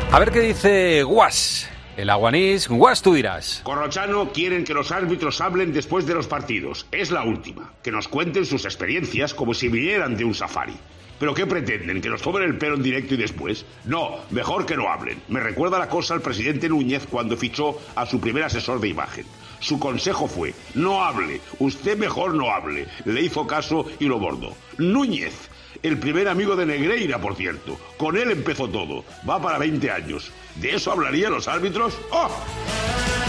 A ver qué dice Guas. El aguanís, Guas, tú dirás. Corrochano quieren que los árbitros hablen después de los partidos. Es la última. Que nos cuenten sus experiencias como si vinieran de un safari. ¿Pero qué pretenden? ¿Que nos tomen el pelo en directo y después? No, mejor que no hablen. Me recuerda la cosa al presidente Núñez cuando fichó a su primer asesor de imagen. Su consejo fue, no hable, usted mejor no hable. Le hizo caso y lo bordó. Núñez, el primer amigo de Negreira, por cierto. Con él empezó todo. Va para 20 años. ¿De eso hablarían los árbitros? ¡Oh!